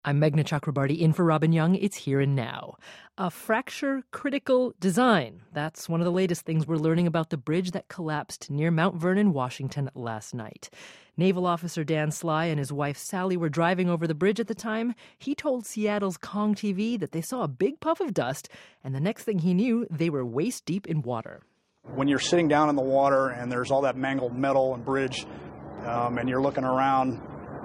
I'm Meghna Chakrabarti in for Robin Young. It's Here and Now. A fracture-critical design. That's one of the latest things we're learning about the bridge that collapsed near Mount Vernon, Washington last night. Naval officer Dan Sly and his wife Sally were driving over the bridge at the time. He told Seattle's Kong TV that they saw a big puff of dust, and the next thing he knew, they were waist deep in water. When you're sitting down in the water and there's all that mangled metal and bridge, and you're looking around,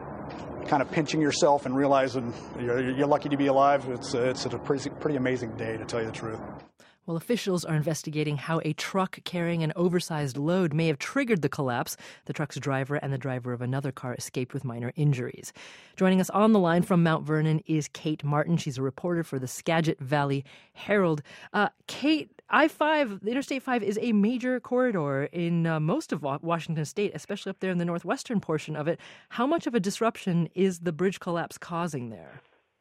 kind of pinching yourself and realizing you're lucky to be alive, it's a pretty amazing day, to tell you the truth. Well, officials are investigating how a truck carrying an oversized load may have triggered the collapse. The truck's driver and the driver of another car escaped with minor injuries. Joining us on the line from Mount Vernon is Kate Martin. She's a reporter for the Skagit Valley Herald. Kate, I-5, the Interstate 5, is a major corridor in most of Washington state, especially up there in the northwestern portion of it. How much of a disruption is the bridge collapse causing there?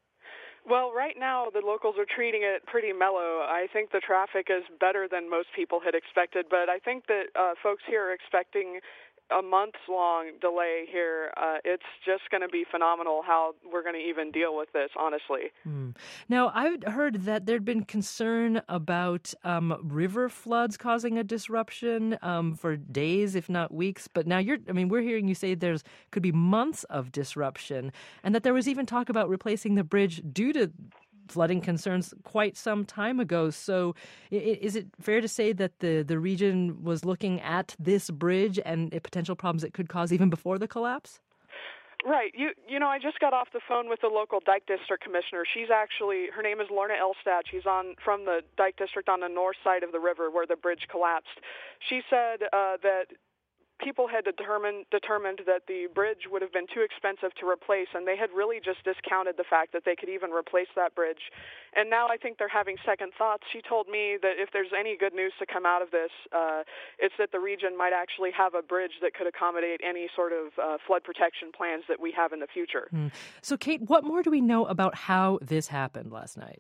Well, right now, the locals are treating it pretty mellow. I think the traffic is better than most people had expected, but I think that folks here are expecting a months-long delay here. It's just going to be phenomenal how we're going to even deal with this, honestly. Now, I've heard that there'd been concern about river floods causing a disruption for days, if not weeks. But now we're hearing you say there's could be months of disruption, and that there was even talk about replacing the bridge due to flooding concerns quite some time ago. So is it fair to say that the region was looking at this bridge and potential problems it could cause even before the collapse? Right. You know, I just got off the phone with the local Dike District Commissioner. Her name is Lorna Elstad. She's from the Dike District on the north side of the river where the bridge collapsed. She said that people had determined that the bridge would have been too expensive to replace, and they had really just discounted the fact that they could even replace that bridge. And now I think they're having second thoughts. She told me that if there's any good news to come out of this, it's that the region might actually have a bridge that could accommodate any sort of flood protection plans that we have in the future. So, Kate, what more do we know about how this happened last night?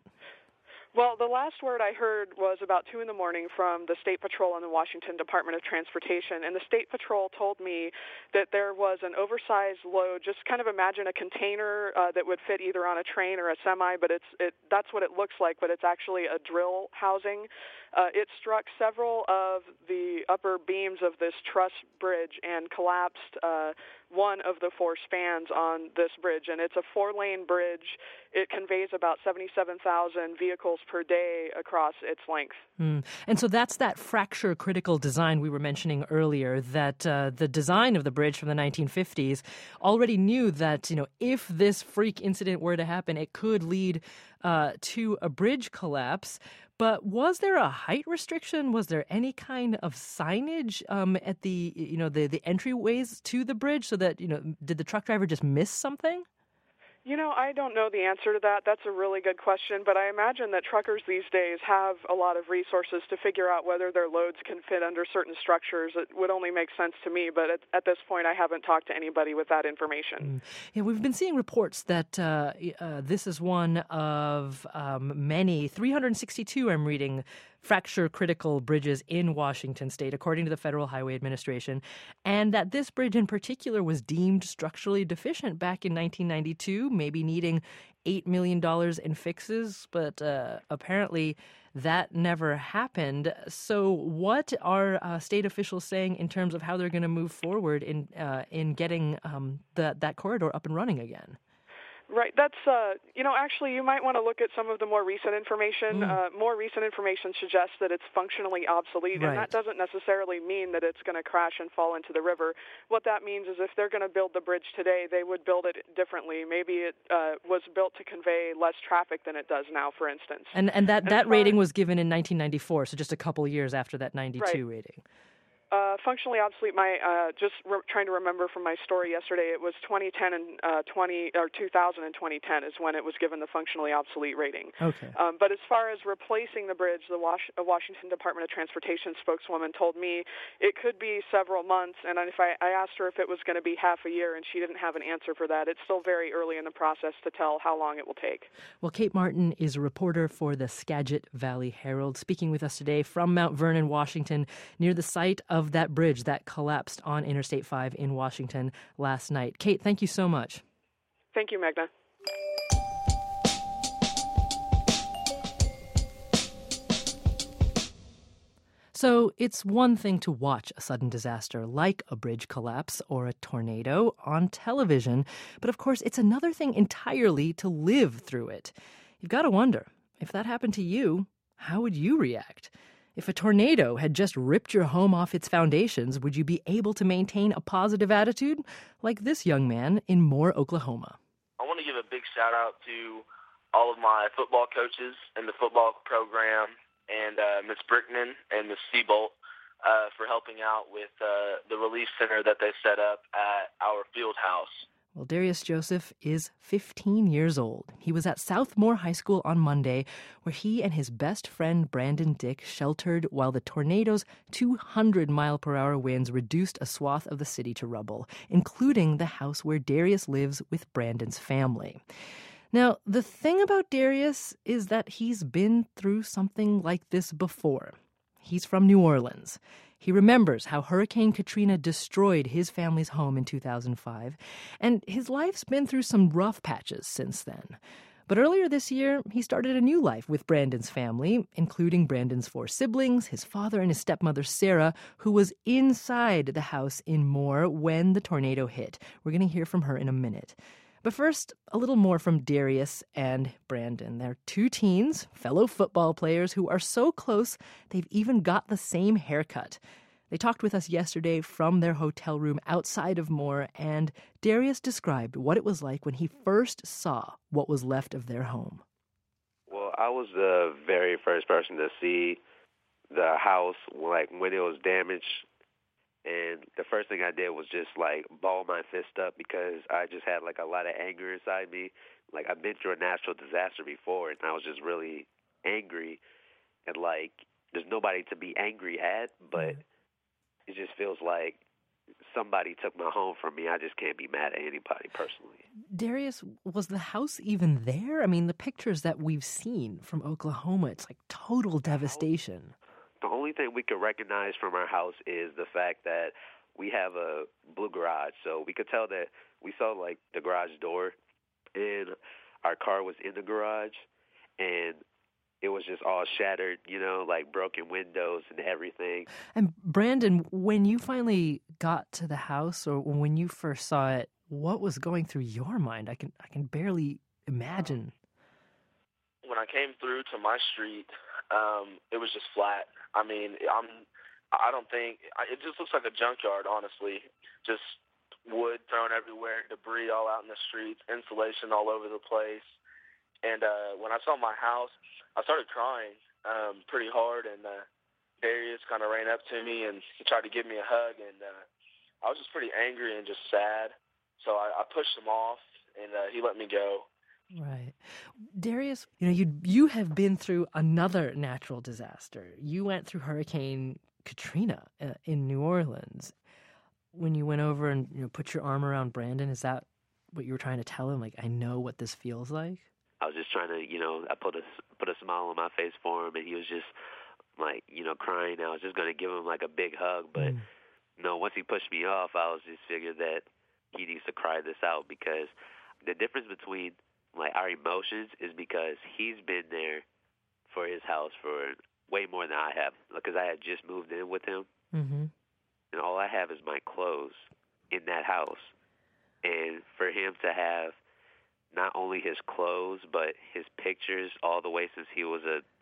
Well, the last word I heard was about 2 a.m. from the State Patrol and the Washington Department of Transportation, and the State Patrol told me that there was an oversized load. Just kind of imagine a container that would fit either on a train or a semi, but that's what it looks like, but it's actually a drill housing. It struck several of the upper beams of this truss bridge and collapsed one of the 4 spans on this bridge, and it's a 4-lane bridge. It conveys about 77,000 vehicles per day across its length. And so that's that fracture-critical design we were mentioning earlier, that the design of the bridge from the 1950s already knew that, if this freak incident were to happen, it could lead to a bridge collapse. But was there a height restriction? Was there any kind of signage at the entryways to the bridge so that, did the truck driver just miss something? I don't know the answer to that. That's a really good question, but I imagine that truckers these days have a lot of resources to figure out whether their loads can fit under certain structures. It would only make sense to me, but at this point I haven't talked to anybody with that information. Yeah, we've been seeing reports that this is one of many, 362 I'm reading, fracture-critical bridges in Washington state, according to the Federal Highway Administration, and that this bridge in particular was deemed structurally deficient back in 1992, maybe needing $8 million in fixes, but apparently that never happened. So what are state officials saying in terms of how they're going to move forward in getting that corridor up and running again? Right. That's, actually you might want to look at some of the more recent information. More recent information suggests that it's functionally obsolete, right. And that doesn't necessarily mean that it's going to crash and fall into the river. What that means is if they're going to build the bridge today, they would build it differently. Maybe it was built to convey less traffic than it does now, for instance. And that rating was given in 1994, so just a couple years after that 92 right. rating. Functionally obsolete. Trying to remember from my story yesterday, it was 2010 and 2000 and 2010 is when it was given the functionally obsolete rating. Okay. But as far as replacing the bridge, the Washington Department of Transportation spokeswoman told me it could be several months. And if I asked her if it was going to be half a year, and she didn't have an answer for that. It's still very early in the process to tell how long it will take. Well, Kate Martin is a reporter for the Skagit Valley Herald, speaking with us today from Mount Vernon, Washington, near the site of that bridge that collapsed on Interstate 5 in Washington last night. Kate, thank you so much. Thank you, Meghna. So it's one thing to watch a sudden disaster like a bridge collapse or a tornado on television, but of course it's another thing entirely to live through it. You've got to wonder, if that happened to you, how would you react? If a tornado had just ripped your home off its foundations, would you be able to maintain a positive attitude like this young man in Moore, Oklahoma? I want to give a big shout out to all of my football coaches in the football program, and Ms. Brickman and Ms. Seabolt for helping out with the relief center that they set up at our field house. Well, Darius Joseph is 15 years old. He was at Southmore High School on Monday, where he and his best friend Brandon Dick sheltered while the tornado's 200-mile-per-hour winds reduced a swath of the city to rubble, including the house where Darius lives with Brandon's family. Now, the thing about Darius is that he's been through something like this before. He's from New Orleans. He remembers how Hurricane Katrina destroyed his family's home in 2005, and his life's been through some rough patches since then. But earlier this year, he started a new life with Brandon's family, including Brandon's 4 siblings, his father and his stepmother Sarah, who was inside the house in Moore when the tornado hit. We're going to hear from her in a minute. But first, a little more from Darius and Brandon. They're 2 teens, fellow football players who are so close they've even got the same haircut. They talked with us yesterday from their hotel room outside of Moore, and Darius described what it was like when he first saw what was left of their home. Well, I was the very first person to see the house, like, when it was damaged. And the first thing I did was just, like, ball my fist up because I just had, like, a lot of anger inside me. Like, I've been through a natural disaster before, and I was just really angry. And, like, there's nobody to be angry at, but it just feels like somebody took my home from me. I just can't be mad at anybody personally. Darius, was the house even there? I mean, the pictures that we've seen from Oklahoma, it's like total devastation. The only thing we could recognize from our house is the fact that we have a blue garage. So we could tell that we saw, like, the garage door, and our car was in the garage, and it was just all shattered, you know, like broken windows and everything. And Brandon, when you finally got to the house, or when you first saw it, what was going through your mind? I can barely imagine. When I came through to my street, it was just flat. I mean, I don't think it just looks like a junkyard, honestly. Just wood thrown everywhere, debris all out in the streets, insulation all over the place. And when I saw my house, I started crying pretty hard, and Darius kind of ran up to me and he tried to give me a hug, and I was just pretty angry and just sad. So I pushed him off, and he let me go. Right. Darius, you have been through another natural disaster. You went through Hurricane Katrina in New Orleans. When you went over and put your arm around Brandon, is that what you were trying to tell him? Like, I know what this feels like? I was just trying to, I put a smile on my face for him, and he was just, like, crying. I was just going to give him, like, a big hug, but, once he pushed me off, I was just figured that he needs to cry this out, because the difference between, like, our emotions is because he's been there for his house for way more than I have, because I had just moved in with him, and all I have is my clothes in that house. And for him to have not only his clothes, but his pictures all the way since he was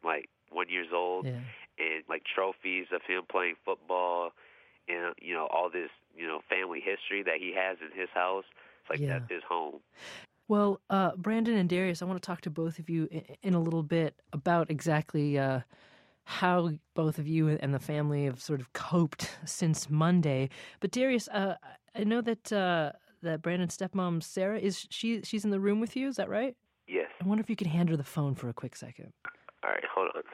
1 year old, and, like, trophies of him playing football, and, all this, family history that he has in his house, it's like that's his home. Well, Brandon and Darius, I want to talk to both of you in a little bit about exactly how both of you and the family have sort of coped since Monday. But Darius, I know that that Brandon's stepmom, Sarah, she's in the room with you, is that right? Yes. I wonder if you could hand her the phone for a quick second. All right, hold on.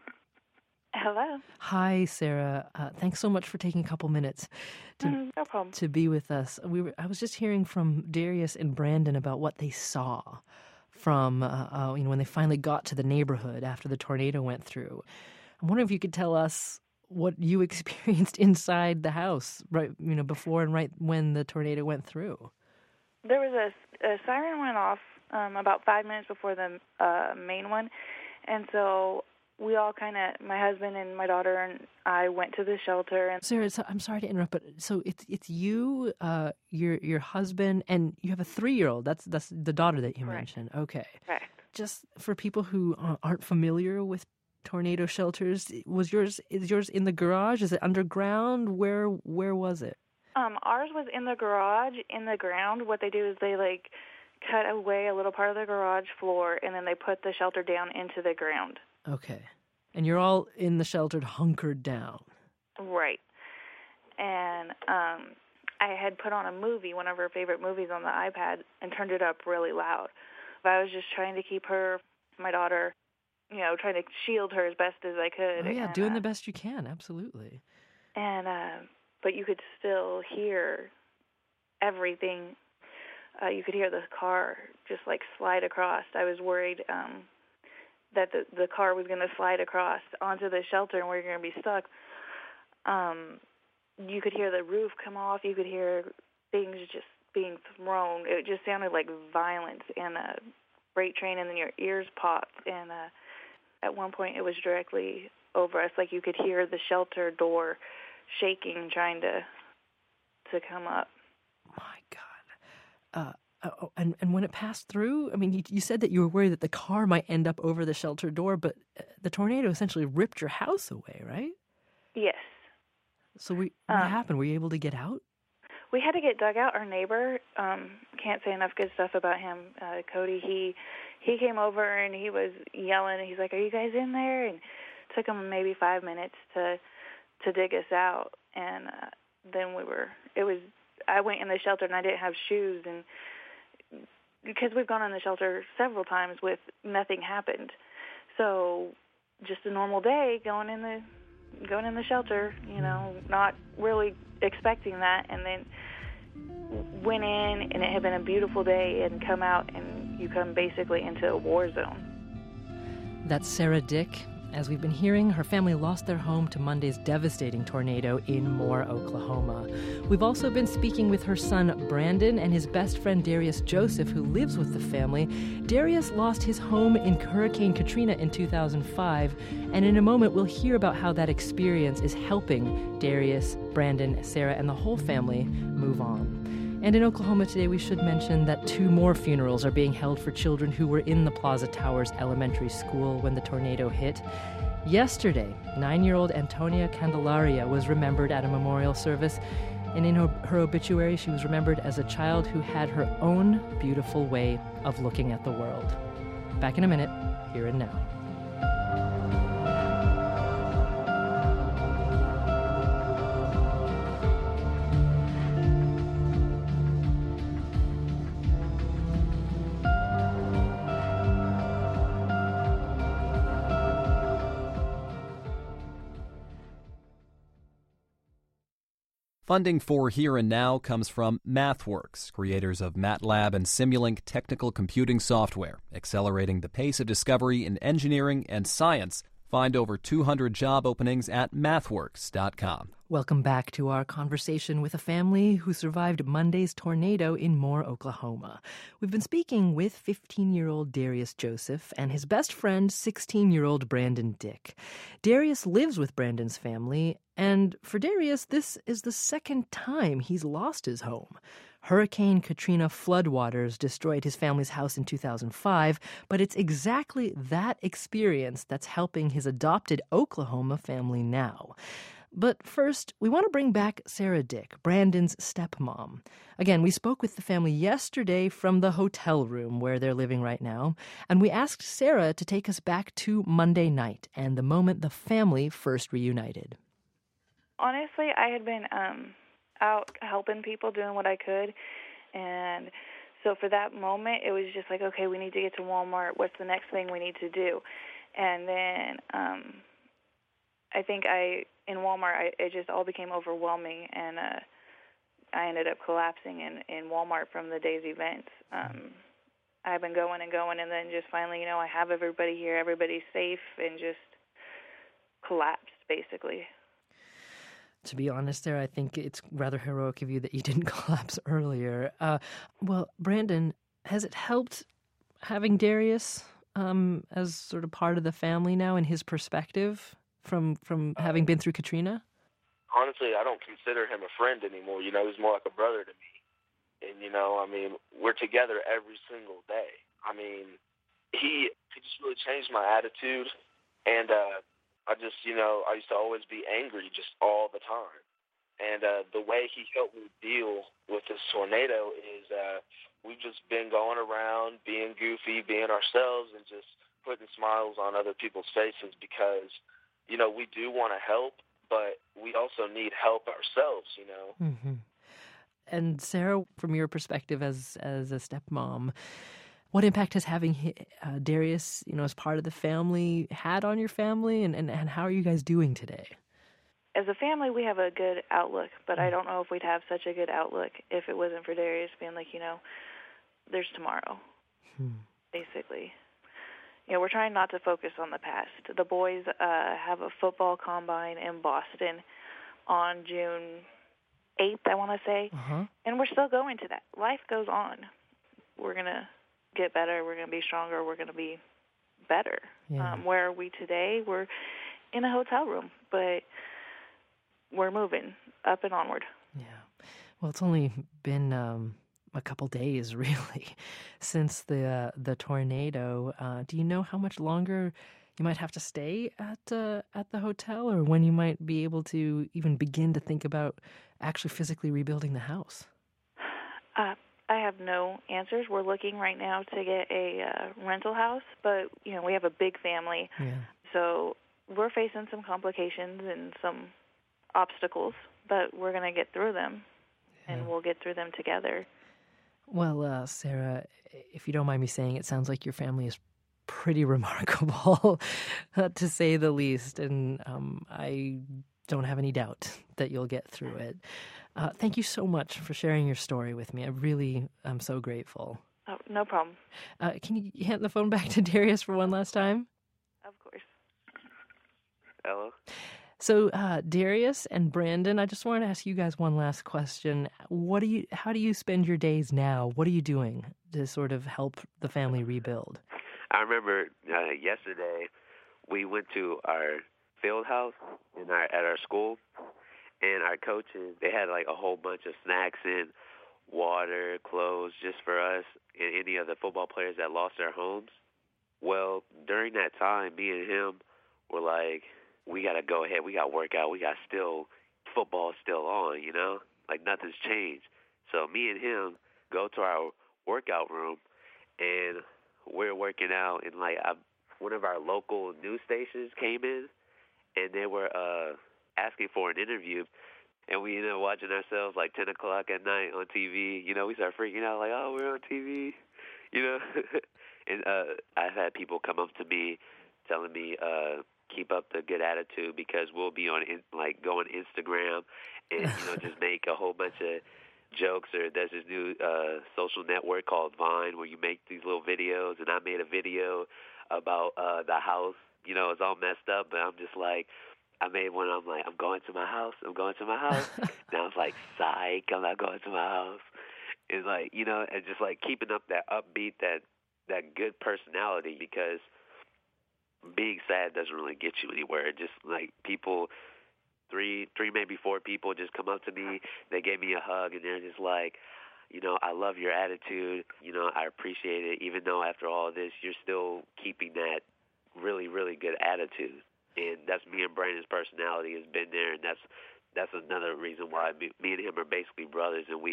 Hello. Hi, Sarah. Thanks so much for taking a couple minutes No problem. to be with us. I was just hearing from Darius and Brandon about what they saw from when they finally got to the neighborhood after the tornado went through. I'm wondering if you could tell us what you experienced inside the house, right? Before and right when the tornado went through. There was a siren went off about 5 minutes before the main one, and so we all kind of, my husband and my daughter and I went to the shelter. And Sarah, I'm sorry to interrupt, but so it's you, your husband, and you have a 3-year-old. That's the daughter that you mentioned. Okay. Correct. Just for people who aren't familiar with tornado shelters, is yours in the garage? Is it underground? Where was it? Ours was in the garage, in the ground. What they do is they cut away a little part of the garage floor, and then they put the shelter down into the ground. Okay. And you're all in the shelter hunkered down. Right. And I had put on a movie, one of her favorite movies, on the iPad and turned it up really loud. But I was just trying to keep her, my daughter, trying to shield her as best as I could. Oh, yeah, doing the best you can, absolutely. And but you could still hear everything. You could hear the car just slide across. I was worried that the car was going to slide across onto the shelter and we were going to be stuck. You could hear the roof come off. You could hear things just being thrown. It just sounded like violence and a freight train, and then your ears popped. And at one point, it was directly over us. You could hear the shelter door shaking, trying to come up. My God. And when it passed through, I mean, you said that you were worried that the car might end up over the shelter door, but the tornado essentially ripped your house away, right? Yes. So what happened? Were you able to get out? We had to get dug out. Our neighbor, can't say enough good stuff about him, Cody, he came over and he was yelling. He's like, "Are you guys in there?" And it took him maybe 5 minutes to dig us out. And then I went in the shelter and I didn't have shoes, and because we've gone in the shelter several times with nothing happened. So just a normal day going in the shelter, not really expecting that, and then went in and it had been a beautiful day, and come out and you come basically into a war zone. That's Sarah Dick. As we've been hearing, her family lost their home to Monday's devastating tornado in Moore, Oklahoma. We've also been speaking with her son, Brandon, and his best friend, Darius Joseph, who lives with the family. Darius lost his home in Hurricane Katrina in 2005, and in a moment we'll hear about how that experience is helping Darius, Brandon, Sarah, and the whole family move on. And in Oklahoma today, we should mention that 2 more funerals are being held for children who were in the Plaza Towers Elementary School when the tornado hit. Yesterday, 9-year-old Antonia Candelaria was remembered at a memorial service, and in her obituary, she was remembered as a child who had her own beautiful way of looking at the world. Back in a minute, Here and Now. Funding for Here and Now comes from MathWorks, creators of MATLAB and Simulink technical computing software, accelerating the pace of discovery in engineering and science. Find over 200 job openings at mathworks.com. Welcome back to our conversation with a family who survived Monday's tornado in Moore, Oklahoma. We've been speaking with 15-year-old Darius Joseph and his best friend, 16-year-old Brandon Dick. Darius lives with Brandon's family, and for Darius, this is the second time he's lost his home. Hurricane Katrina floodwaters destroyed his family's house in 2005, but it's exactly that experience that's helping his adopted Oklahoma family now. But first, we want to bring back Sarah Dick, Brandon's stepmom. Again, we spoke with the family yesterday from the hotel room where they're living right now, and we asked Sarah to take us back to Monday night and the moment the family first reunited. Honestly, I had been out helping people, doing what I could, and so for that moment, it was just like, okay, we need to get to Walmart. What's the next thing we need to do? And then I think in Walmart, it just all became overwhelming, and I ended up collapsing in Walmart from the day's events. I've been going, and then just finally, I have everybody here, everybody's safe, and just collapsed, basically. To be honest there, I think it's rather heroic of you that you didn't collapse earlier. Well, Brandon, has it helped having Darius as sort of part of the family now, in his perspective from having been through Katrina? Honestly, I don't consider him a friend anymore. You know, he's more like a brother to me. And, you know, I mean, we're together every single day. I mean, he just really changed my attitude. And I just, you know, I used to always be angry just all the time. And the way he helped me deal with this tornado is we've just been going around being goofy, being ourselves, and just putting smiles on other people's faces because, you know, we do want to help, but we also need help ourselves, you know. Mm-hmm. And Sarah, from your perspective as a stepmom, what impact has having Darius, you know, as part of the family had on your family, and how are you guys doing today? As a family, we have a good outlook, but I don't know if we'd have such a good outlook if it wasn't for Darius being like, you know, there's tomorrow, basically. You know, we're trying not to focus on the past. The boys have a football combine in Boston on June 8th, I want to say, and we're still going to that. Life goes on. We're going to get better. We're going to be stronger. We're going to be better. Yeah. Where are we today? We're in a hotel room, but we're moving up and onward. Yeah. Well, it's only been a couple days, really, since the tornado. Do you know how much longer you might have to stay at the hotel, or when you might be able to even begin to think about actually physically rebuilding the house? I have no answers. We're looking right now to get a rental house, but you know we have a big family, so we're facing some complications and some obstacles, but we're going to get through them, and we'll get through them together. Well, Sarah, if you don't mind me saying, it sounds like your family is pretty remarkable, to say the least, and I don't have any doubt that you'll get through it. Thank you so much for sharing your story with me. I really am so grateful. Oh, no problem. Can you hand the phone back to Darius for one last time? Of course. Hello? So, Darius and Brandon, I just wanted to ask you guys one last question. How do you spend your days now? What are you doing to sort of help the family rebuild? I remember yesterday we went to our field house at our school, and our coaches, they had like a whole bunch of snacks and water, clothes, just for us and any of the football players that lost their homes. Well, during that time, me and him were like, we got to go ahead. We got to work out. Football's still on, you know? Like nothing's changed. So me and him go to our workout room, and we're working out, and like one of our local news stations came in, and they were asking for an interview. And we ended up watching ourselves like 10 o'clock at night on TV. You know, we start freaking out like, oh, we're on TV, you know? And I've had people come up to me telling me, keep up the good attitude because we'll be go on Instagram and, you know, just make a whole bunch of jokes. Or there's this new social network called Vine where you make these little videos. And I made a video about the house. You know, it's all messed up, but I'm just like, I made one. I'm like, I'm going to my house. I'm going to my house. And I was like, psych, I'm not going to my house. It's like, you know, and just like keeping up that upbeat, that good personality, because being sad doesn't really get you anywhere. Just like people, three, maybe four people just come up to me. They gave me a hug, and they're just like, you know, I love your attitude. You know, I appreciate it. Even though after all this, you're still keeping that really, really good attitude. And that's me and Brandon's personality has been there, and that's another reason why me and him are basically brothers, and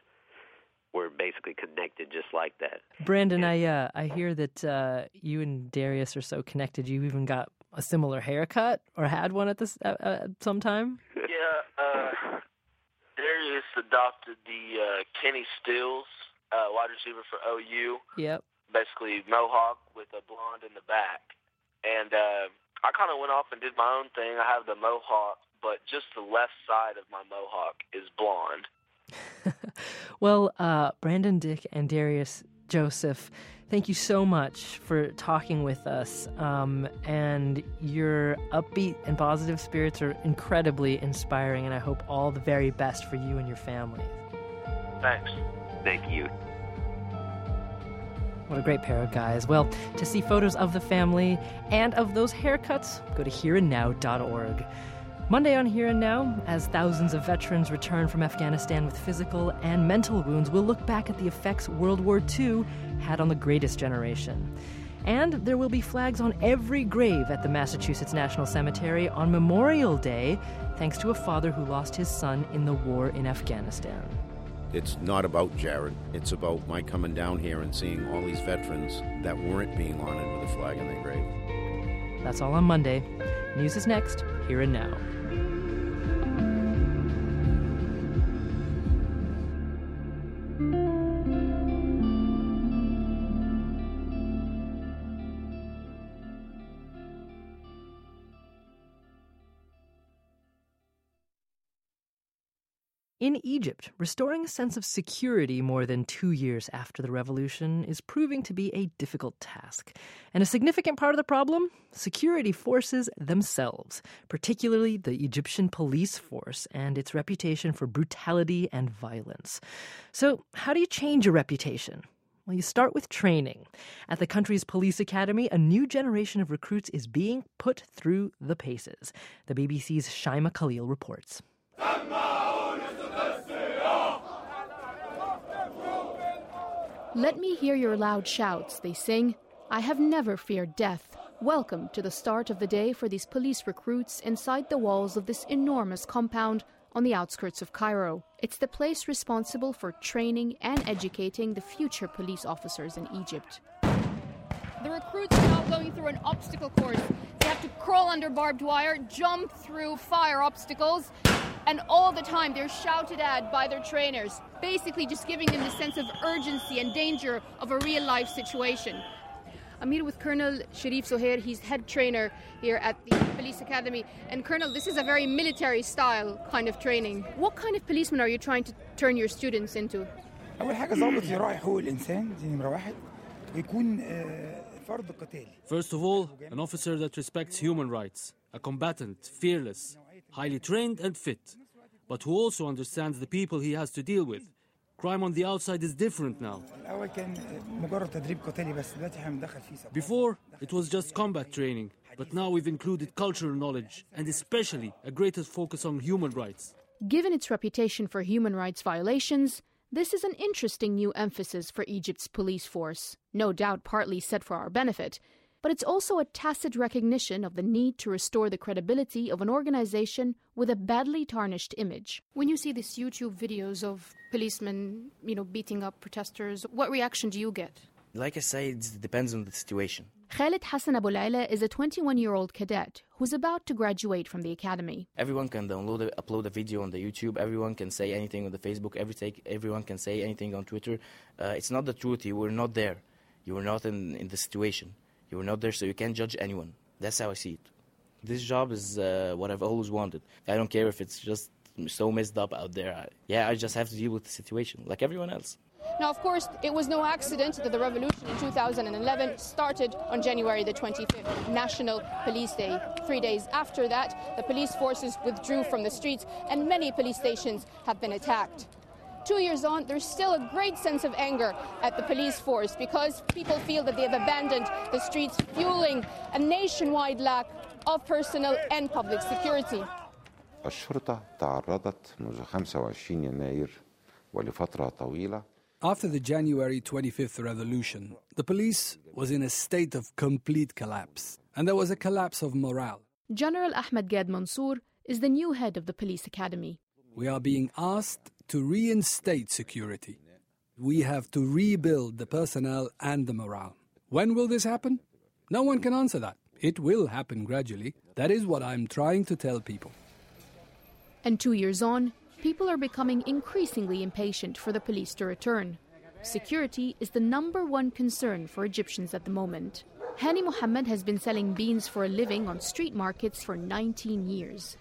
we're basically connected just like that. Brandon, I hear that you and Darius are so connected. You even got a similar haircut or had one at some time. Yeah, Darius adopted the Kenny Stills wide receiver for OU. Yep. Basically mohawk with a blonde in the back, and I kind of went off and did my own thing. I have the mohawk, but just the left side of my mohawk is blonde. Well, Brandon, Dick, and Darius Joseph, thank you so much for talking with us. And your upbeat and positive spirits are incredibly inspiring, and I hope all the very best for you and your families. Thanks. Thank you. What a great pair of guys. Well, to see photos of the family and of those haircuts, go to hereandnow.org. Monday on Here and Now, as thousands of veterans return from Afghanistan with physical and mental wounds, we'll look back at the effects World War II had on the greatest generation. And there will be flags on every grave at the Massachusetts National Cemetery on Memorial Day, thanks to a father who lost his son in the war in Afghanistan. It's not about Jared. It's about my coming down here and seeing all these veterans that weren't being honored with a flag in their grave. That's all on Monday. News is next, Here and Now. In Egypt, restoring a sense of security more than 2 years after the revolution is proving to be a difficult task. And a significant part of the problem? Security forces themselves, particularly the Egyptian police force and its reputation for brutality and violence. So, how do you change a reputation? Well, you start with training. At the country's police academy, a new generation of recruits is being put through the paces. The BBC's Shaima Khalil reports. Let me hear your loud shouts, they sing. I have never feared death. Welcome to the start of the day for these police recruits inside the walls of this enormous compound on the outskirts of Cairo. It's the place responsible for training and educating the future police officers in Egypt. The recruits are now going through an obstacle course. They have to crawl under barbed wire, jump through fire obstacles, and all the time they're shouted at by their trainers, basically just giving them the sense of urgency and danger of a real-life situation. I'm here with Colonel Sharif Zohair. He's head trainer here at the police academy. And Colonel, this is a very military-style kind of training. What kind of policemen are you trying to turn your students into? First of all, an officer that respects human rights, a combatant, fearless, highly trained and fit, but who also understands the people he has to deal with. Crime on the outside is different now. Before, it was just combat training, but now we've included cultural knowledge and especially a greater focus on human rights. Given its reputation for human rights violations, this is an interesting new emphasis for Egypt's police force, no doubt partly set for our benefit. But it's also a tacit recognition of the need to restore the credibility of an organization with a badly tarnished image. When you see these YouTube videos of policemen, beating up protesters, what reaction do you get? Like I say, it depends on the situation. Khalid Hassan Abu Layla is a 21-year-old cadet who's about to graduate from the academy. Everyone can upload a video on the YouTube. Everyone can say anything on the Facebook. Everyone can say anything on Twitter. It's not the truth. You were not there. You were not in the situation. You were not there, so you can't judge anyone. That's how I see it. This job is what I've always wanted. I don't care if it's just so messed up out there. I just have to deal with the situation, like everyone else. Now, of course, it was no accident that the revolution in 2011 started on January the 25th, National Police Day. 3 days after that, the police forces withdrew from the streets and many police stations have been attacked. 2 years on, there's still a great sense of anger at the police force because people feel that they have abandoned the streets, fueling a nationwide lack of personnel and public security. الشرطة تعرضت منذ 25 يناير ولفترة طويلة. After the January 25th revolution, the police was in a state of complete collapse, and there was a collapse of morale. General Ahmed Gad Mansour is the new head of the police academy. We are being asked to reinstate security. We have to rebuild the personnel and the morale. When will this happen? No one can answer that. It will happen gradually. That is what I'm trying to tell people. And 2 years on, people are becoming increasingly impatient for the police to return. Security is the #1 concern for Egyptians at the moment. Hani Mohammed has been selling beans for a living on street markets for 19 years.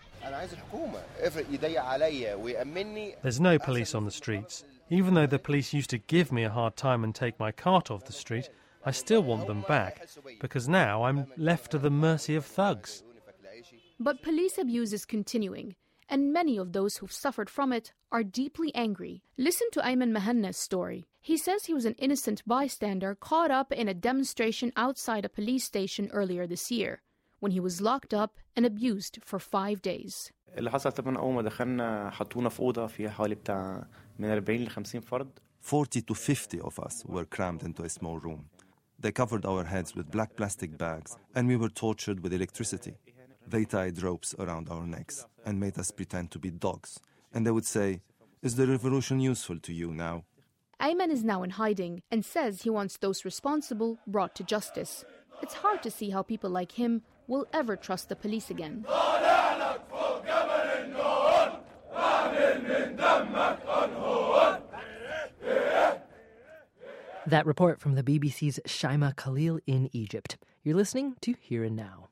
There's no police on the streets. Even though the police used to give me a hard time and take my cart off the street, I still want them back, because now I'm left to the mercy of thugs. But police abuse is continuing, and many of those who've suffered from it are deeply angry. Listen to Ayman Mahanna's story. He says he was an innocent bystander caught up in a demonstration outside a police station earlier this year, when he was locked up and abused for 5 days. اللي حصل طبعا أول ما دخلنا حطونا في أوضة فيها حوالي بتاع من 40 ل 50 فرد. 40 to 50 of us were crammed into a small room. They covered our heads with black plastic bags, and we were tortured with electricity. They tied ropes around our necks and made us pretend to be dogs. And they would say, "Is the revolution useful to you now?" Ayman is now in hiding and says he wants those responsible brought to justice. It's hard to see how people like him will ever trust the police again. That report from the BBC's Shaima Khalil in Egypt. You're listening to Here and Now.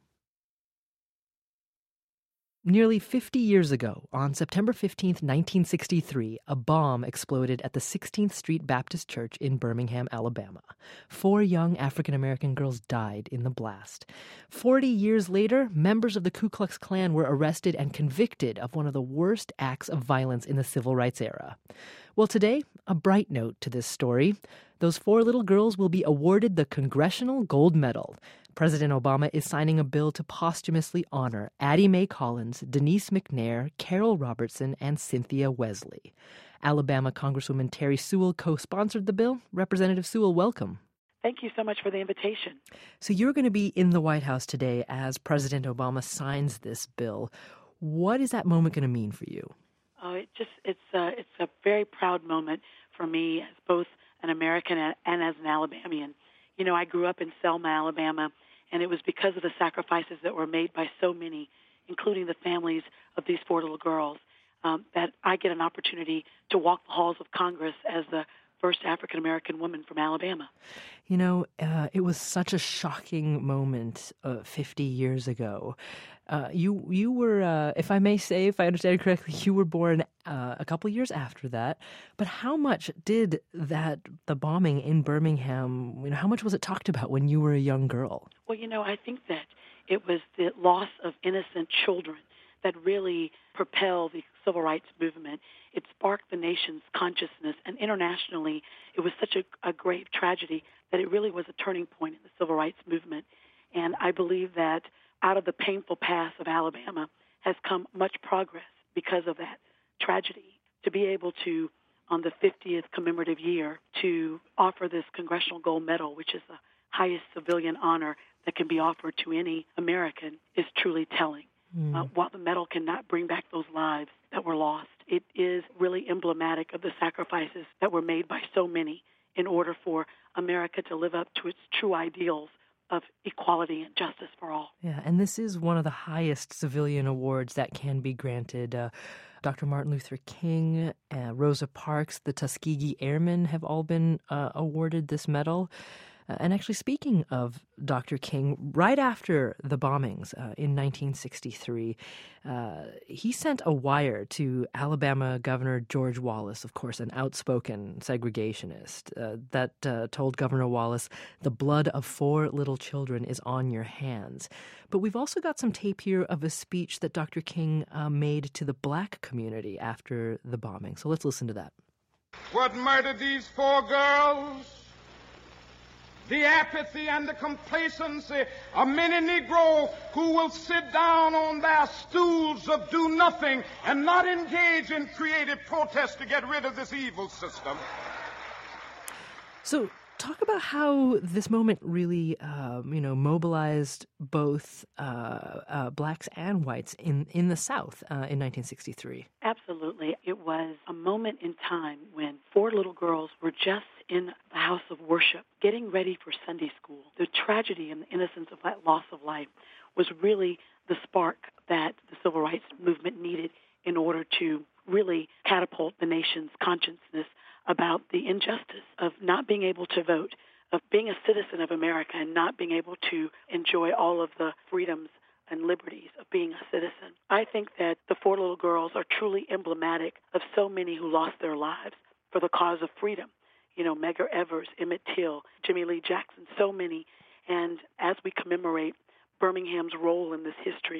Nearly 50 years ago, on September 15, 1963, a bomb exploded at the 16th Street Baptist Church in Birmingham, Alabama. 4 young African-American girls died in the blast. 40 years later, members of the Ku Klux Klan were arrested and convicted of one of the worst acts of violence in the civil rights era. Well, today, a bright note to this story. Those 4 little girls will be awarded the Congressional Gold Medal. President Obama is signing a bill to posthumously honor Addie Mae Collins, Denise McNair, Carol Robertson, and Cynthia Wesley. Alabama Congresswoman Terry Sewell co-sponsored the bill. Representative Sewell, welcome. Thank you so much for the invitation. So you're going to be in the White House today as President Obama signs this bill. What is that moment going to mean for you? Oh, it's a very proud moment for me as both an American and as an Alabamian. You know, I grew up in Selma, Alabama, and it was because of the sacrifices that were made by so many, including the families of these 4 little girls, that I get an opportunity to walk the halls of Congress as the first African-American woman from Alabama. You know, it was such a shocking moment 50 years ago. You were, if I may say, if I understand correctly, you were born a couple years after that. But how much did the bombing in Birmingham, you know, how much was it talked about when you were a young girl? Well, you know, I think that it was the loss of innocent children that really propelled the civil rights movement. It sparked the nation's consciousness, and internationally, it was such a great tragedy that it really was a turning point in the civil rights movement. And I believe that out of the painful past of Alabama has come much progress because of that tragedy. To be able to, on the 50th commemorative year, to offer this Congressional Gold Medal, which is the highest civilian honor that can be offered to any American, is truly telling. While the medal cannot bring back those lives that were lost, it is really emblematic of the sacrifices that were made by so many in order for America to live up to its true ideals of equality and justice for all. Yeah, and this is one of the highest civilian awards that can be granted. Dr. Martin Luther King, Rosa Parks, the Tuskegee Airmen have all been awarded this medal. And actually, speaking of Dr. King, right after the bombings in 1963, he sent a wire to Alabama Governor George Wallace, of course, an outspoken segregationist, that told Governor Wallace, "The blood of 4 little children is on your hands." But we've also got some tape here of a speech that Dr. King made to the black community after the bombing. So let's listen to that. What murdered these 4 girls? The apathy and the complacency of many Negroes who will sit down on their stools of do nothing and not engage in creative protest to get rid of this evil system. So talk about how this moment really, mobilized both blacks and whites in the South in 1963. Absolutely. It was a moment in time when 4 little girls were just in the house of worship, getting ready for Sunday school. The tragedy and the innocence of that loss of life was really the spark that the civil rights movement needed in order to really catapult the nation's consciousness about the injustice of not being able to vote, of being a citizen of America and not being able to enjoy all of the freedoms and liberties of being a citizen. I think that the 4 little girls are truly emblematic of so many who lost their lives for the cause of freedom. You know, Medgar Evers, Emmett Till, Jimmy Lee Jackson, so many. And as we commemorate Birmingham's role in this history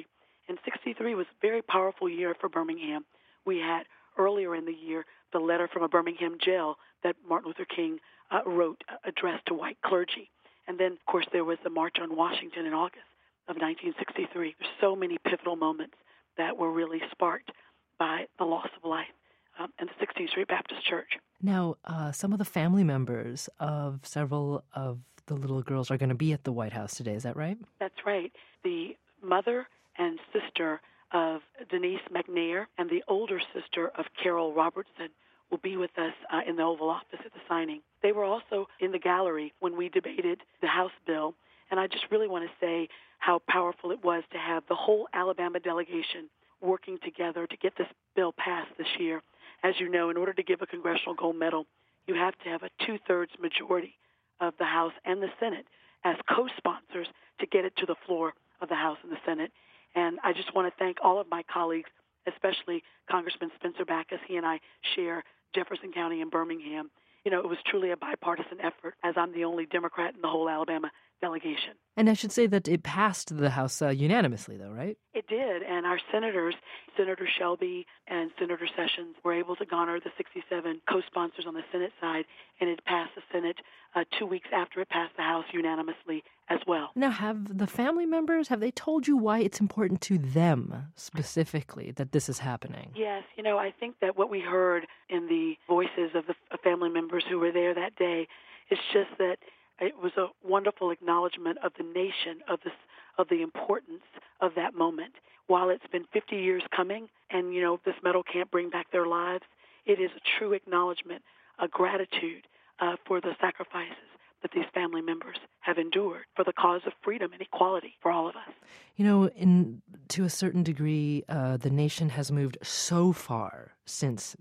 And 63 was a very powerful year for Birmingham. We had earlier in the year the letter from a Birmingham jail that Martin Luther King wrote, addressed to white clergy. And then, of course, there was the March on Washington in August of 1963. There's so many pivotal moments that were really sparked by the loss of life in the 16th Street Baptist Church. Now, some of the family members of several of the little girls are going to be at the White House today. Is that right? That's right. The mother and sister of Denise McNair and the older sister of Carol Robertson will be with us in the Oval Office at the signing. They were also in the gallery when we debated the House bill, and I just really want to say how powerful it was to have the whole Alabama delegation working together to get this bill passed this year. As you know, in order to give a congressional gold medal, you have to have a two-thirds majority of the House and the Senate as co-sponsors to get it to the floor of the House and the Senate. And I just want to thank all of my colleagues, especially Congressman Spencer Backus. He and I share Jefferson County and Birmingham. You know, it was truly a bipartisan effort, as I'm the only Democrat in the whole Alabama delegation. And I should say that it passed the House unanimously, though, right? It did, and our senators, Senator Shelby and Senator Sessions, were able to garner the 67 co-sponsors on the Senate side, and it passed the Senate 2 weeks after it passed the House unanimously as well. Now, have the family members, have they told you why it's important to them specifically that this is happening? Yes, you know, I think that what we heard in the voices of the family members who were there that day is just that it was a wonderful acknowledgement of the nation, of the importance of that moment. While it's been 50 years coming and, you know, this medal can't bring back their lives, it is a true acknowledgement, a gratitude for the sacrifices that these family members have endured for the cause of freedom and equality for all of us. You know, to a certain degree, the nation has moved so far since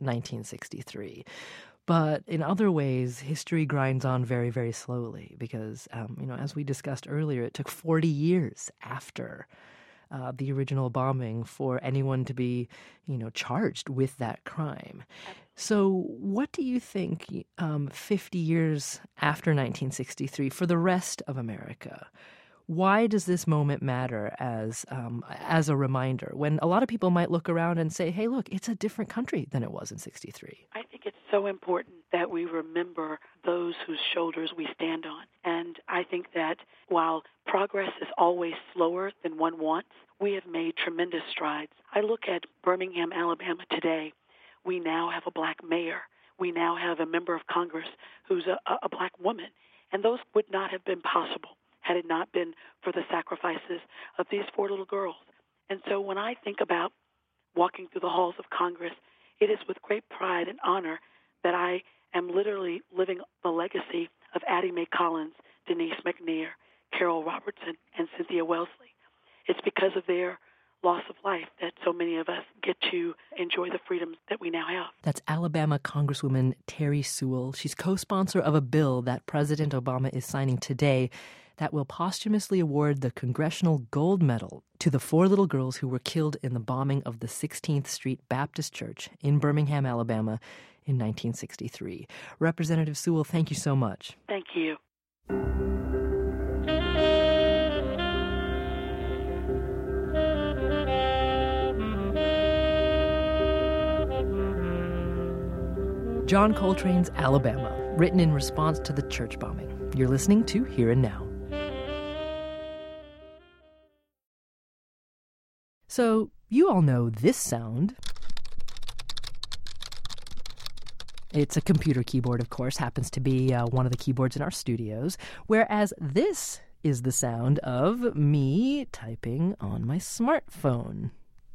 1963. But in other ways, history grinds on very, very slowly because, you know, as we discussed earlier, it took 40 years after the original bombing for anyone to be, you know, charged with that crime. So what do you think 50 years after 1963 for the rest of America? Why does this moment matter as a reminder when a lot of people might look around and say, hey, look, it's a different country than it was in 63? I think it's so important that we remember those whose shoulders we stand on. And I think that while progress is always slower than one wants, we have made tremendous strides. I look at Birmingham, Alabama today. We now have a black mayor. We now have a member of Congress who's a black woman. And those would not have been possible had it not been for the sacrifices of these 4 little girls. And so when I think about walking through the halls of Congress, it is with great pride and honor that I am literally living the legacy of Addie Mae Collins, Denise McNair, Carol Robertson, and Cynthia Wellesley. It's because of their loss of life that so many of us get to enjoy the freedoms that we now have. That's Alabama Congresswoman Terry Sewell. She's co-sponsor of a bill that President Obama is signing today that will posthumously award the Congressional Gold Medal to the 4 little girls who were killed in the bombing of the 16th Street Baptist Church in Birmingham, Alabama in 1963. Representative Sewell, thank you so much. Thank you. John Coltrane's Alabama, written in response to the church bombing. You're listening to Here and Now. So, you all know this sound. It's a computer keyboard, of course, happens to be one of the keyboards in our studios, whereas this is the sound of me typing on my smartphone.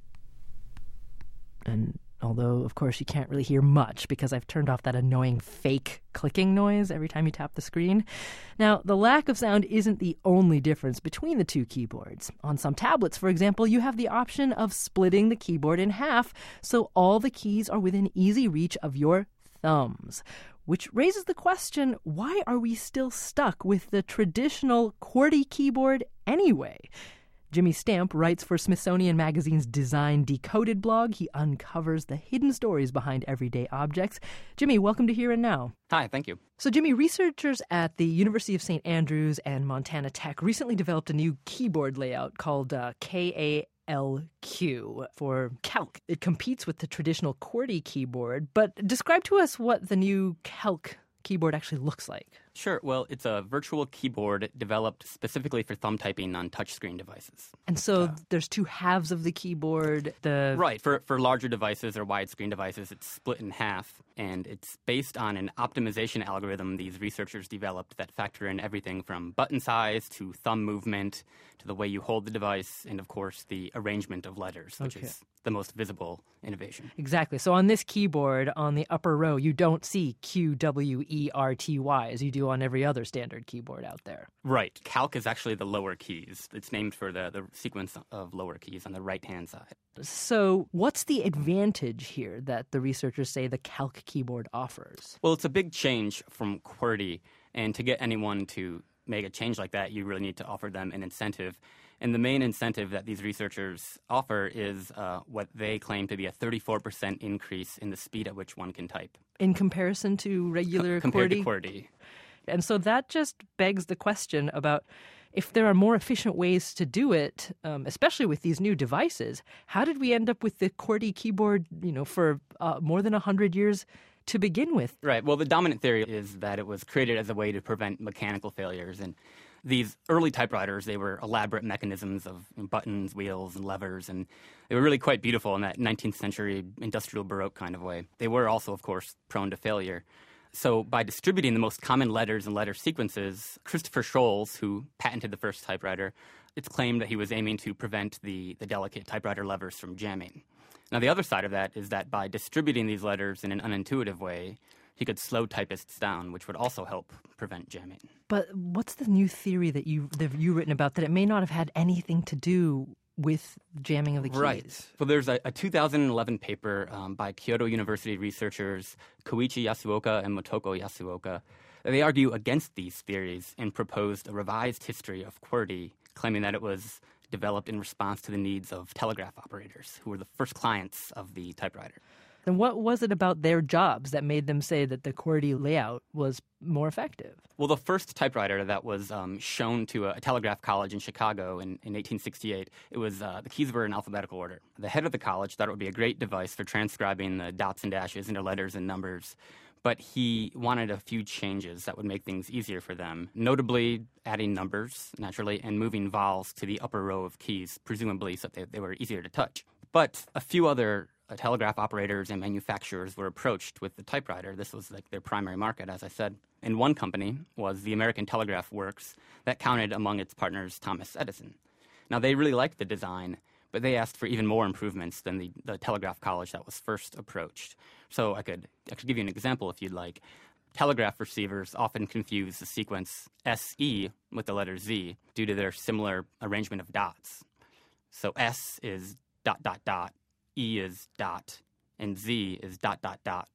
And although, of course, you can't really hear much because I've turned off that annoying fake clicking noise every time you tap the screen. Now, the lack of sound isn't the only difference between the two keyboards. On some tablets, for example, you have the option of splitting the keyboard in half so all the keys are within easy reach of your thumbs. Which raises the question, why are we still stuck with the traditional QWERTY keyboard anyway? Jimmy Stamp writes for Smithsonian Magazine's Design Decoded blog. He uncovers the hidden stories behind everyday objects. Jimmy, welcome to Here and Now. Hi, thank you. So, Jimmy, researchers at the University of St. Andrews and Montana Tech recently developed a new keyboard layout called KASS LQ for Calc. It competes with the traditional QWERTY keyboard, but describe to us what the new Calc keyboard actually looks like. Sure. Well, it's a virtual keyboard developed specifically for thumb typing on touchscreen devices. And so there's two halves of the keyboard. Right. For larger devices or widescreen devices, it's split in half. And it's based on an optimization algorithm these researchers developed that factor in everything from button size to thumb movement to the way you hold the device and, of course, the arrangement of letters, which is the most visible innovation. Exactly. So on this keyboard, on the upper row, you don't see QWERTY as you do on every other standard keyboard out there. Right. Calc is actually the lower keys. It's named for the sequence of lower keys on the right-hand side. So what's the advantage here that the researchers say the Calc keyboard offers? Well, it's a big change from QWERTY, and to get anyone to make a change like that, you really need to offer them an incentive. And the main incentive that these researchers offer is what they claim to be a 34% increase in the speed at which one can type. In comparison to regular compared QWERTY? to QWERTY. And so that just begs the question about if there are more efficient ways to do it, especially with these new devices, how did we end up with the QWERTY keyboard, for more than 100 years to begin with? Right. Well, the dominant theory is that it was created as a way to prevent mechanical failures. And these early typewriters, they were elaborate mechanisms of buttons, wheels, and levers, and they were really quite beautiful in that 19th century industrial Baroque kind of way. They were also, of course, prone to failure. So by distributing the most common letters and letter sequences, Christopher Sholes, who patented the first typewriter, it's claimed that he was aiming to prevent the delicate typewriter levers from jamming. Now, the other side of that is that by distributing these letters in an unintuitive way, he could slow typists down, which would also help prevent jamming. But what's the new theory that you've written about, that it may not have had anything to do with jamming of the keys? Right. Well, there's a 2011 paper by Kyoto University researchers Koichi Yasuoka and Motoko Yasuoka. They argue against these theories and proposed a revised history of QWERTY, claiming that it was developed in response to the needs of telegraph operators, who were the first clients of the typewriter. Then what was it about their jobs that made them say that the QWERTY layout was more effective? Well, the first typewriter that was shown to a telegraph college in Chicago in 1868, it was the keys were in alphabetical order. The head of the college thought it would be a great device for transcribing the dots and dashes into letters and numbers, but he wanted a few changes that would make things easier for them, notably adding numbers, naturally, and moving vowels to the upper row of keys, presumably so that they were easier to touch. But a few other telegraph operators and manufacturers were approached with the typewriter. This was like their primary market, as I said. And one company was the American Telegraph Works that counted among its partners Thomas Edison. Now, they really liked the design, but they asked for even more improvements than the telegraph college that was first approached. So I could give you an example if you'd like. Telegraph receivers often confuse the sequence SE with the letter Z due to their similar arrangement of dots. So S is ... E is ... and Z is ... pause ...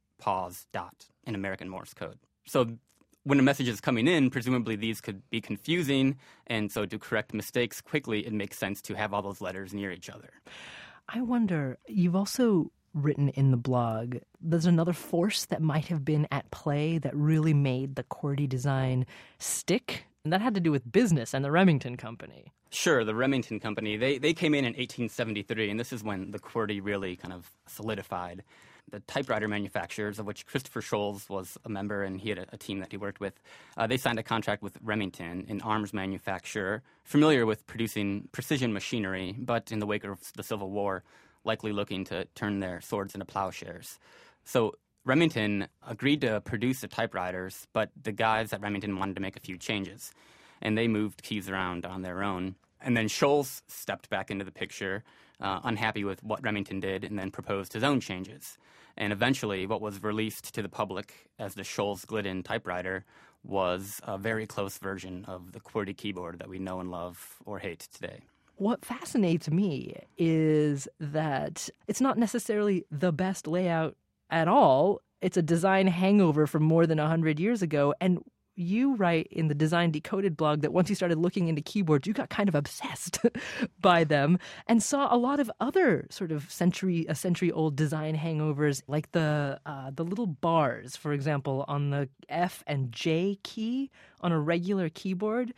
in American Morse code. So when a message is coming in, presumably these could be confusing, and so to correct mistakes quickly, it makes sense to have all those letters near each other. I wonder, you've also written in the blog, there's another force that might have been at play that really made the QWERTY design stick, and that had to do with business and the Remington Company. Sure, the Remington Company. They came in 1873, and this is when the QWERTY really kind of solidified. The typewriter manufacturers, of which Christopher Sholes was a member, and he had a team that he worked with, they signed a contract with Remington, an arms manufacturer, familiar with producing precision machinery, but in the wake of the Civil War, likely looking to turn their swords into plowshares. So Remington agreed to produce the typewriters, but the guys at Remington wanted to make a few changes, and they moved keys around on their own. And then Sholes stepped back into the picture, unhappy with what Remington did, and then proposed his own changes. And eventually, what was released to the public as the Sholes-Glidden typewriter was a very close version of the QWERTY keyboard that we know and love or hate today. What fascinates me is that it's not necessarily the best layout at all. It's a design hangover from more than 100 years ago. And you write in the Design Decoded blog that once you started looking into keyboards, you got kind of obsessed by them and saw a lot of other sort of century-old design hangovers, like the little bars, for example, on the F and J key on a regular keyboard.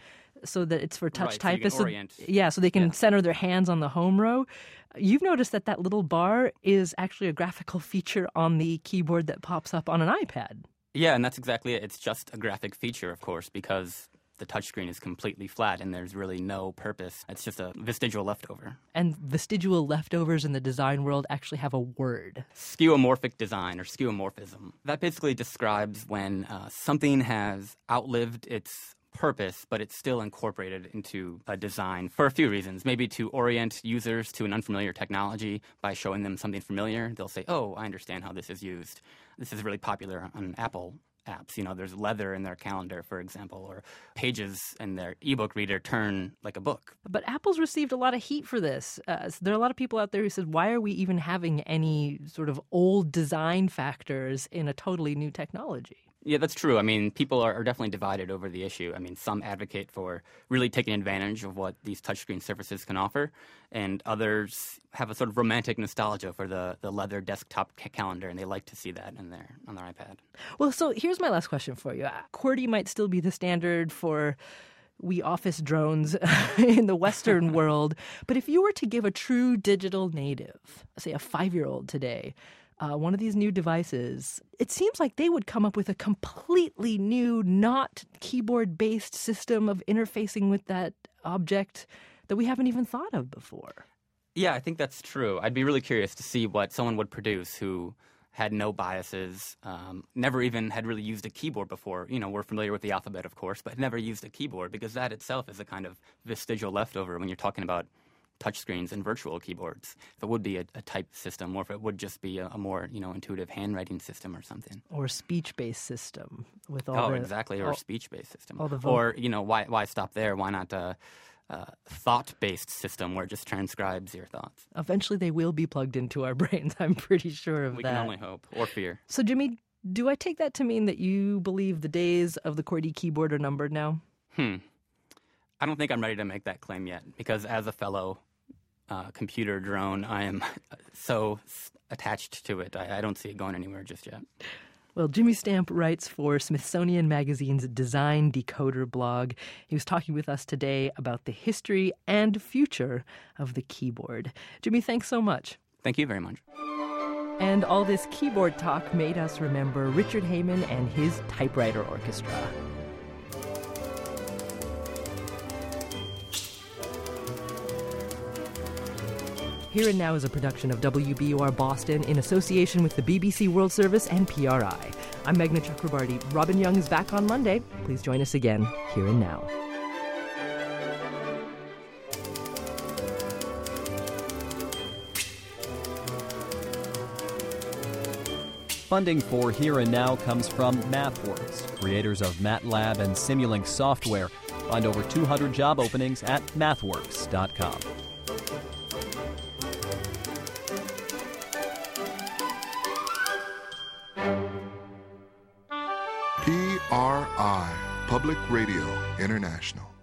so that it's for touch Right, so you can typists. orient. So they can center their hands on the home row. You've noticed that little bar is actually a graphical feature on the keyboard that pops up on an iPad. Yeah, and that's exactly it. It's just a graphic feature, of course, because the touchscreen is completely flat and there's really no purpose. It's just a vestigial leftover. And vestigial leftovers in the design world actually have a word. Skeuomorphic design or skeuomorphism. That basically describes when something has outlived its purpose, but it's still incorporated into a design for a few reasons. Maybe to orient users to an unfamiliar technology by showing them something familiar. They'll say, oh, I understand how this is used. This is really popular on Apple apps. There's leather in their calendar, for example, or pages in their ebook reader turn like a book. But Apple's received a lot of heat for this. There are a lot of people out there who said, why are we even having any sort of old design factors in a totally new technology? Yeah, that's true. I mean, people are definitely divided over the issue. I mean, some advocate for really taking advantage of what these touchscreen surfaces can offer, and others have a sort of romantic nostalgia for the leather desktop calendar, and they like to see that on their iPad. Well, so here's my last question for you. QWERTY might still be the standard for we office drones in the Western world, but if you were to give a true digital native, say a 5-year-old today, one of these new devices, it seems like they would come up with a completely new, not keyboard-based system of interfacing with that object that we haven't even thought of before. Yeah, I think that's true. I'd be really curious to see what someone would produce who had no biases, never even had really used a keyboard before. We're familiar with the alphabet, of course, but never used a keyboard, because that itself is a kind of vestigial leftover when you're talking about touchscreens and virtual keyboards. If it would be a type system, or if it would just be a more intuitive handwriting system or something, or a speech-based system with all exactly, or a speech-based system, or why stop there? Why not a thought-based system where it just transcribes your thoughts? Eventually, they will be plugged into our brains. I'm pretty sure of that. We can only hope, or fear. So, Jimmy, do I take that to mean that you believe the days of the QWERTY keyboard are numbered now? I don't think I'm ready to make that claim yet, because as a fellow computer drone, I am so attached to it. I don't see it going anywhere just yet. Well, Jimmy Stamp writes for Smithsonian Magazine's Design Decoder blog. He was talking with us today about the history and future of the keyboard. Jimmy, thanks so much. Thank you very much. And all this keyboard talk made us remember Richard Heyman and his typewriter orchestra. Here and Now is a production of WBUR Boston in association with the BBC World Service and PRI. I'm Meghna Chakrabarti. Robin Young is back on Monday. Please join us again, Here and Now. Funding for Here and Now comes from MathWorks, creators of MATLAB and Simulink software. Find over 200 job openings at mathworks.com. PRI, Public Radio International.